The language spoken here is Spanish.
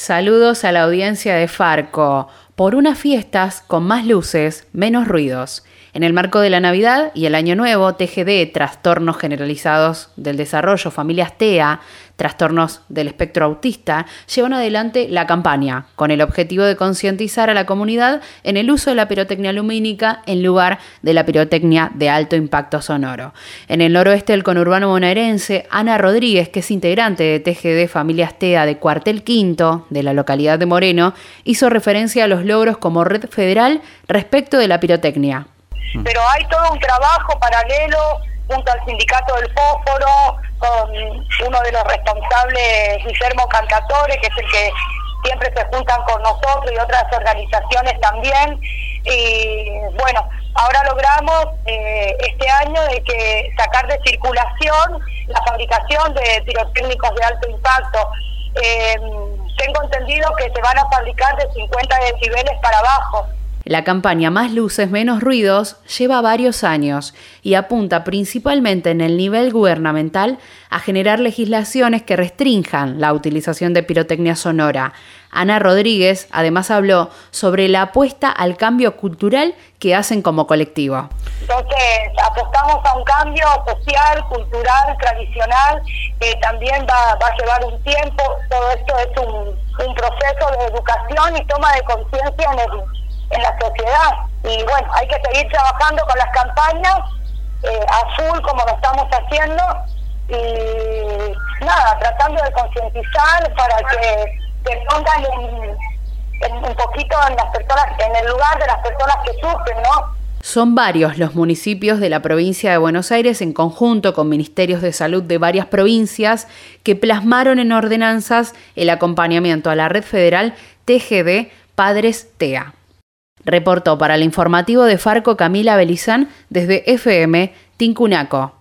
Saludos a la audiencia de Farco. Por unas fiestas con más luces, menos ruidos. En el marco de la Navidad y el Año Nuevo, TGD, Trastornos Generalizados del Desarrollo, Familias TEA, Trastornos del Espectro Autista, llevan adelante la campaña con el objetivo de concientizar a la comunidad en el uso de la pirotecnia lumínica en lugar de la pirotecnia de alto impacto sonoro. En el noroeste del conurbano bonaerense, Ana Rodríguez, que es integrante de TGD Familias TEA de Cuartel Quinto, de la localidad de Moreno, hizo referencia a los logros como red federal respecto de la pirotecnia. Pero hay todo un trabajo paralelo junto al sindicato del fósforo, con uno de los responsables, Guillermo Cantatore, que es el que siempre se juntan con nosotros y otras organizaciones también. Y bueno, ahora logramos este año de que sacar de circulación la fabricación de pirotécnicos de alto impacto. Tengo entendido que se van a fabricar de 50 decibeles para abajo. La campaña Más Luces, Menos Ruidos lleva varios años y apunta principalmente en el nivel gubernamental a generar legislaciones que restrinjan la utilización de pirotecnia sonora. Ana Rodríguez además habló sobre la apuesta al cambio cultural que hacen como colectivo. Entonces apostamos a un cambio social, cultural, tradicional, que también va a llevar un tiempo. Todo esto es un proceso de educación y toma de conciencia en la sociedad, y bueno, hay que seguir trabajando con las campañas a full como lo estamos haciendo y nada, tratando de concientizar para que pongan un poquito en las personas, en el lugar de las personas que sufren, ¿no? Son varios los municipios de la provincia de Buenos Aires, en conjunto con ministerios de salud de varias provincias, que plasmaron en ordenanzas el acompañamiento a la red federal TGD Padres TEA. Reportó para el informativo de Farco Camila Belizán desde FM Tincunaco.